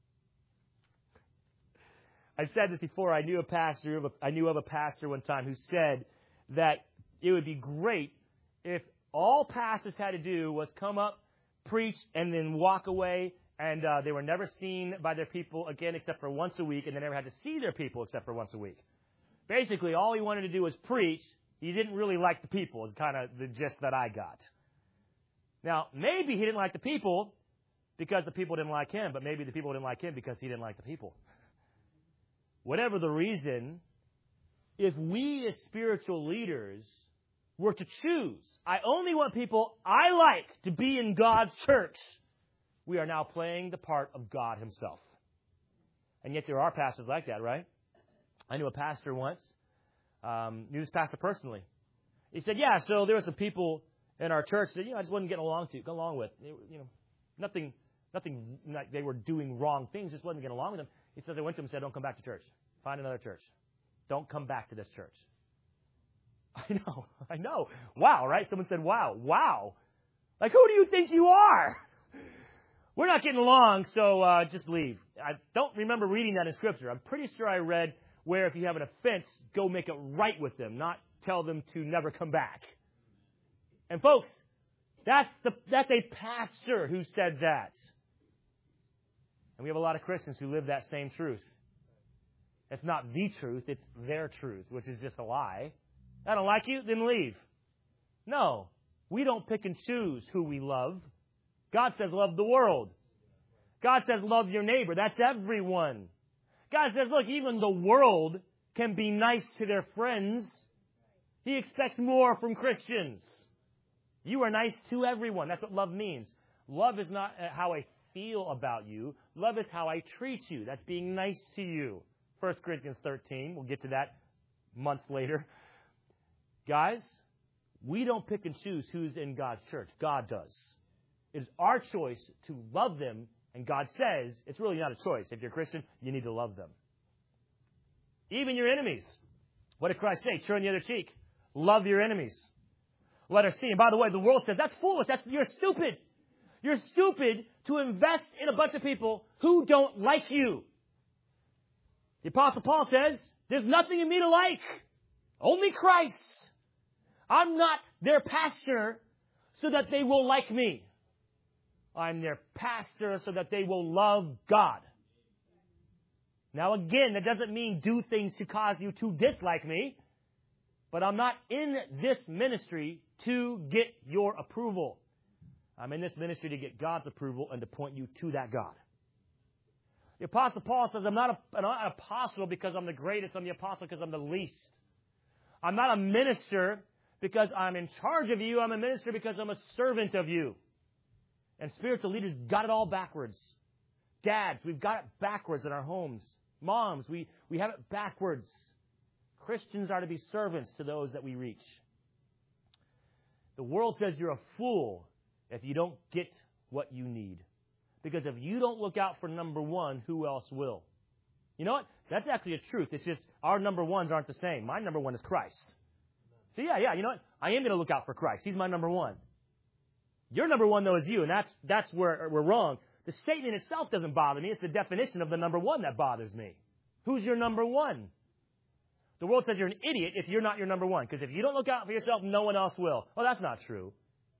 I've said this before. I knew a pastor, I knew of a pastor one time who said that it would be great if all pastors had to do was come up, preach, and then walk away, and uh, they were never seen by their people again except for once a week, and they never had to see their people except for once a week. Basically, all he wanted to do was preach. He didn't really like the people, is kind of the gist that I got. Now, maybe he didn't like the people because the people didn't like him, but maybe the people didn't like him because he didn't like the people. Whatever the reason, if we as spiritual leaders were to choose, I only want people I like to be in God's church, we are now playing the part of God himself. And yet there are pastors like that, right? I knew a pastor once, um, knew this pastor personally. He said, yeah, so there were some people in our church that, you know, I just wasn't getting along to, get along with. They were, you know, nothing, nothing, like they were doing wrong things, just wasn't getting along with them. He says, I went to him and said, don't come back to church. Find another church. Don't come back to this church. I know, I know. Wow, right? Someone said, wow, wow. Like, who do you think you are? We're not getting along, so uh, just leave. I don't remember reading that in Scripture. I'm pretty sure I read where if you have an offense, go make it right with them, not tell them to never come back. And folks, that's the that's a pastor who said that. And we have a lot of Christians who live that same truth. It's not the truth, it's their truth, which is just a lie. I don't like you, then leave. No, we don't pick and choose who we love. God says love the world. God says love your neighbor. That's everyone. God says, look, even the world can be nice to their friends. He expects more from Christians. You are nice to everyone. That's what love means. Love is not how I feel about you. Love is how I treat you. That's being nice to you. First Corinthians thirteen. We'll get to that months later. Guys, we don't pick and choose who's in God's church. God does. It is our choice to love them. And God says it's really not a choice. If you're a Christian, you need to love them. Even your enemies. What did Christ say? Turn the other cheek. Love your enemies. Let her see. And by the way, the world says, that's foolish. That's, you're stupid. You're stupid to invest in a bunch of people who don't like you. The Apostle Paul says, there's nothing in me to like. Only Christ. I'm not their pastor so that they will like me. I'm their pastor so that they will love God. Now again, that doesn't mean do things to cause you to dislike me. But I'm not in this ministry to get your approval. I'm in this ministry to get God's approval and to point you to that God. The Apostle Paul says, I'm not, a, I'm not an apostle because I'm the greatest. I'm the apostle because I'm the least. I'm not a minister because I'm in charge of you. I'm a minister because I'm a servant of you. And spiritual leaders got it all backwards. Dads, we've got it backwards in our homes. Moms, we, we have it backwards. Christians are to be servants to those that we reach. The world says you're a fool if you don't get what you need. Because if you don't look out for number one, who else will? You know what? That's actually a truth. It's just our number ones aren't the same. My number one is Christ. So yeah, yeah, you know what? I am going to look out for Christ. He's my number one. Your number one, though, is you, and that's that's where we're wrong. The statement itself doesn't bother me. It's the definition of the number one that bothers me. Who's your number one? The world says you're an idiot if you're not your number one, because if you don't look out for yourself, no one else will. Well, that's not true.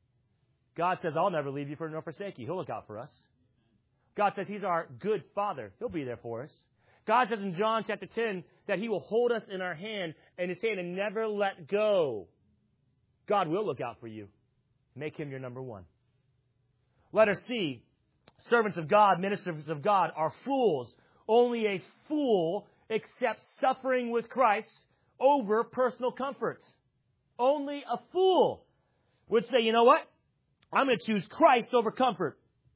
God says, I'll never leave you nor forsake you. He'll look out for us. God says He's our good Father. He'll be there for us. God says in John chapter ten that He will hold us in our hand and His hand and never let go. God will look out for you. Make Him your number one. Letter C, servants of God, ministers of God are fools. Only a fool accepts suffering with Christ over personal comfort. Only a fool would say, you know what? I'm going to choose Christ over comfort.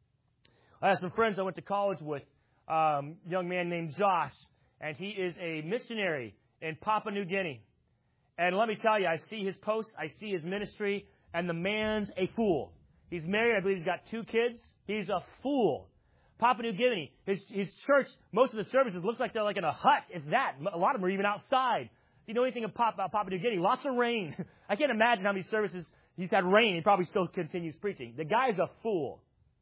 I have some friends I went to college with, um, a young man named Josh, and he is a missionary in Papua New Guinea. And let me tell you, I see his posts, I see his ministry, and the man's a fool. He's married, I believe he's got two kids. He's a fool. Papua New Guinea, his, his church, most of the services looks like they're like in a hut. It's that. A lot of them are even outside. If you know anything about Papua New Guinea, lots of rain. I can't imagine how many services he's had rain. He probably still continues preaching. The guy's a fool.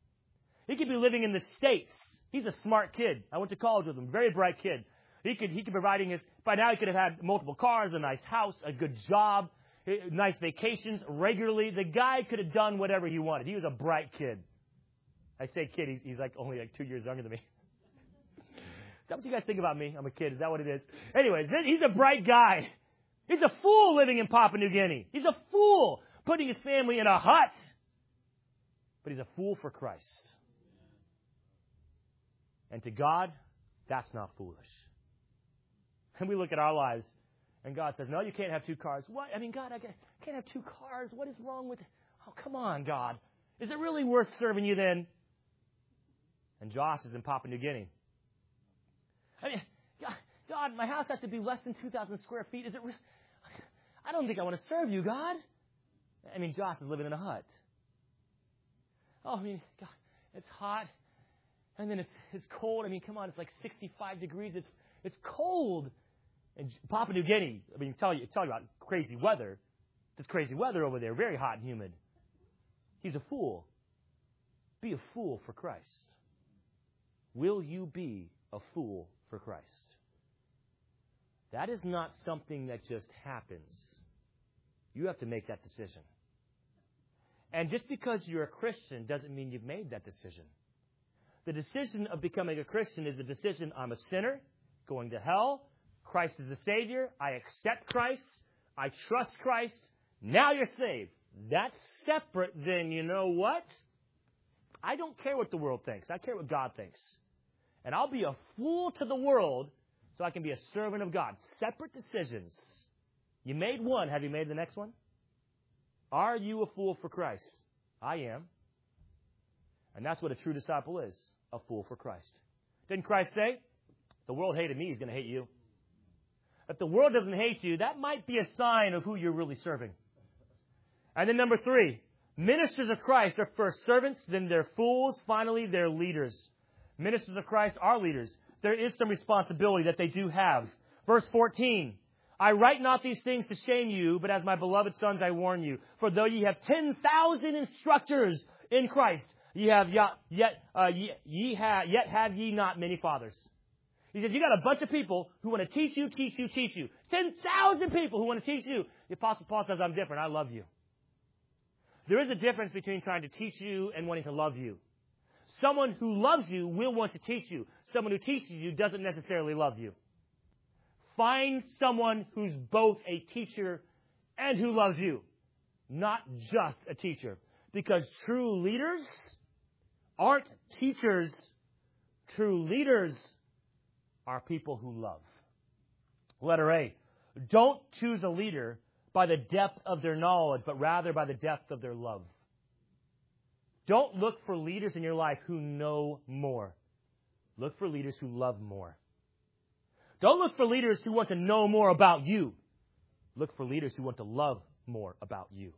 He could be living in the States. He's a smart kid. I went to college with him. Very bright kid. He could, he could be providing his, by now he could have had multiple cars, a nice house, a good job, nice vacations regularly. The guy could have done whatever he wanted. He was a bright kid. I say kid, he's, he's like only like two years younger than me. Is that what you guys think about me? I'm a kid. Is that what it is? Anyways, he's a bright guy. He's a fool living in Papua New Guinea. He's a fool putting his family in a hut. But he's a fool for Christ. And to God, that's not foolish. And we look at our lives, and God says, no, you can't have two cars. What? I mean, God, I can't have two cars. What is wrong with it? Oh, come on, God. Is it really worth serving you then? And Josh is in Papua New Guinea. I mean, God, God, my house has to be less than two thousand square feet. Is it really? I don't think I want to serve you, God. I mean, Josh is living in a hut. Oh, I mean, God, it's hot. And then it's it's cold. I mean, come on, it's like sixty-five degrees. It's it's cold. And Papua New Guinea, I mean, tell you tell you about crazy weather. It's crazy weather over there, very hot and humid. He's a fool. Be a fool for Christ. Will you be a fool for Christ? That is not something that just happens. You have to make that decision. And just because you're a Christian doesn't mean you've made that decision. The decision of becoming a Christian is the decision, I'm a sinner, going to hell. Christ is the Savior. I accept Christ. I trust Christ. Now you're saved. That's separate than, you know what? I don't care what the world thinks. I care what God thinks. And I'll be a fool to the world so I can be a servant of God. Separate decisions. You made one. Have you made the next one? Are you a fool for Christ? I am. And that's what a true disciple is. A fool for Christ. Didn't Christ say, if the world hated me, He's going to hate you? If the world doesn't hate you, that might be a sign of who you're really serving. And then number three, ministers of Christ are first servants, then they're fools, finally they're leaders. Ministers of Christ are leaders. There is some responsibility that they do have. Verse fourteen, I write not these things to shame you, but as my beloved sons I warn you. For though ye have ten thousand instructors in Christ, ye have yet, yet, uh, ye, ye have, yet have ye not many fathers. He says, you got a bunch of people who want to teach you, teach you, teach you. ten thousand people who want to teach you. The Apostle Paul says, I'm different. I love you. There is a difference between trying to teach you and wanting to love you. Someone who loves you will want to teach you. Someone who teaches you doesn't necessarily love you. Find someone who's both a teacher and who loves you, not just a teacher. Because true leaders aren't teachers. True leaders are people who love. Letter A, don't choose a leader by the depth of their knowledge, but rather by the depth of their love. Don't look for leaders in your life who know more. Look for leaders who love more. Don't look for leaders who want to know more about you. Look for leaders who want to love more about you.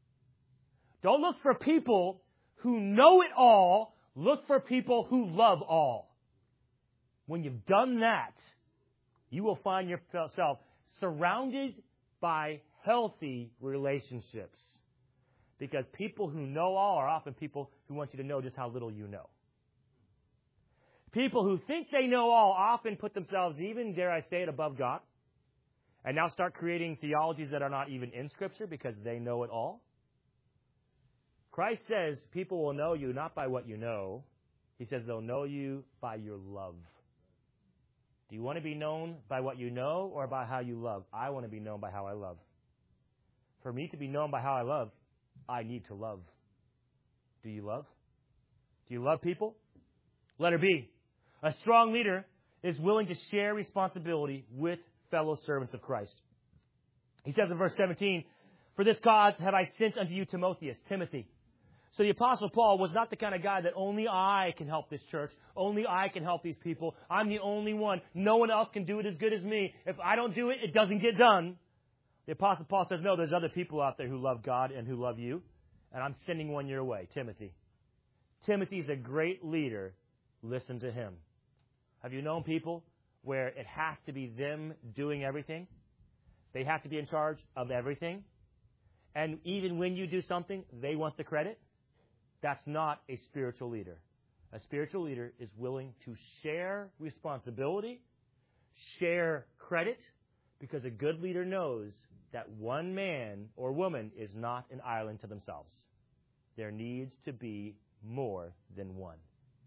Don't look for people who know it all. Look for people who love all. When you've done that, you will find yourself surrounded by healthy relationships. Because people who know all are often people who want you to know just how little you know. People who think they know all often put themselves, even, dare I say it, above God. And now start creating theologies that are not even in Scripture because they know it all. Christ says people will know you not by what you know. He says they'll know you by your love. Do you want to be known by what you know or by how you love? I want to be known by how I love. For me to be known by how I love, I need to love. Do you love? Do you love people? Letter B. A strong leader is willing to share responsibility with fellow servants of Christ. He says in verse seventeen, "For this cause have I sent unto you Timotheus," Timothy. So the Apostle Paul was not the kind of guy that only I can help this church. Only I can help these people. I'm the only one. No one else can do it as good as me. If I don't do it, it doesn't get done. The Apostle Paul says, no, there's other people out there who love God and who love you. And I'm sending one your way, Timothy. Timothy's a great leader. Listen to him. Have you known people where it has to be them doing everything? They have to be in charge of everything. And even when you do something, they want the credit. That's not a spiritual leader. A spiritual leader is willing to share responsibility, share credit, because a good leader knows that one man or woman is not an island to themselves. There needs to be more than one.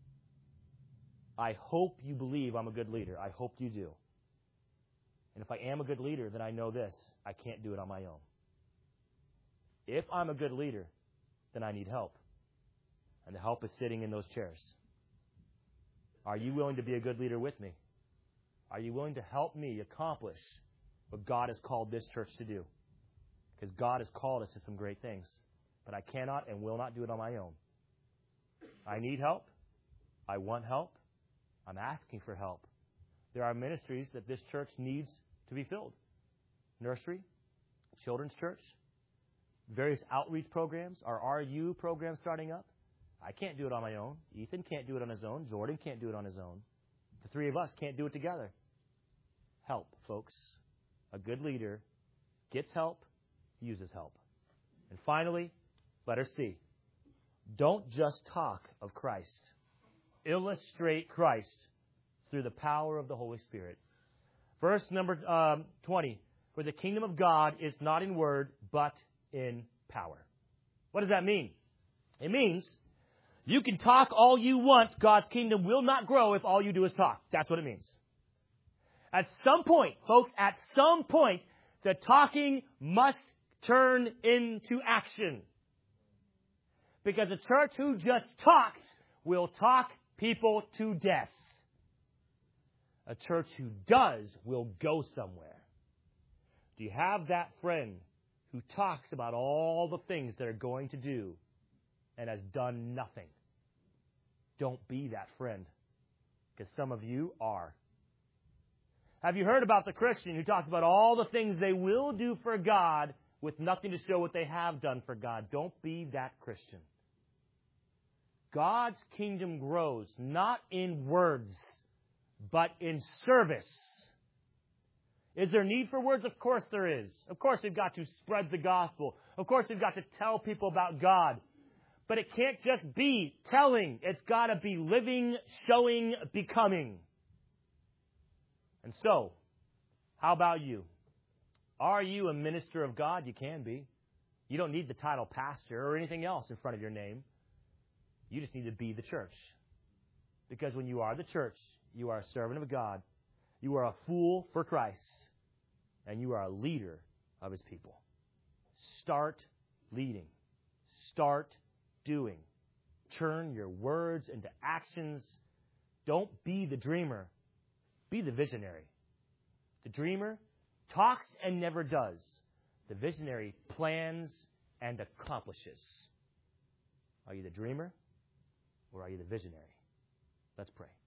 I hope you believe I'm a good leader. I hope you do. And if I am a good leader, then I know this: I can't do it on my own. If I'm a good leader, then I need help. And the help is sitting in those chairs. Are you willing to be a good leader with me? Are you willing to help me accomplish what God has called this church to do? Because God has called us to some great things. But I cannot and will not do it on my own. I need help. I want help. I'm asking for help. There are ministries that this church needs to be filled. Nursery, children's church, various outreach programs, our R U program starting up. I can't do it on my own. Ethan can't do it on his own. Jordan can't do it on his own. The three of us can't do it together. Help, folks. A good leader gets help, uses help. And finally, letter C. Don't just talk of Christ. Illustrate Christ through the power of the Holy Spirit. Verse number um, twenty. For the kingdom of God is not in word, but in power. What does that mean? It means you can talk all you want. God's kingdom will not grow if all you do is talk. That's what it means. At some point, folks, at some point, the talking must turn into action. Because a church who just talks will talk people to death. A church who does will go somewhere. Do you have that friend who talks about all the things they're going to do and has done nothing? Don't be that friend, because some of you are. Have you heard about the Christian who talks about all the things they will do for God with nothing to show what they have done for God? Don't be that Christian. God's kingdom grows not in words, but in service. Is there need for words? Of course there is. Of course we've got to spread the gospel. Of course we've got to tell people about God. But it can't just be telling. It's got to be living, showing, becoming. And so, how about you? Are you a minister of God? You can be. You don't need the title pastor or anything else in front of your name. You just need to be the church. Because when you are the church, you are a servant of God. You are a fool for Christ. And you are a leader of His people. Start leading. Start doing. Turn your words into actions. Don't be the dreamer. Be the visionary. The dreamer talks and never does. The visionary plans and accomplishes. Are you the dreamer or are you the visionary? Let's pray.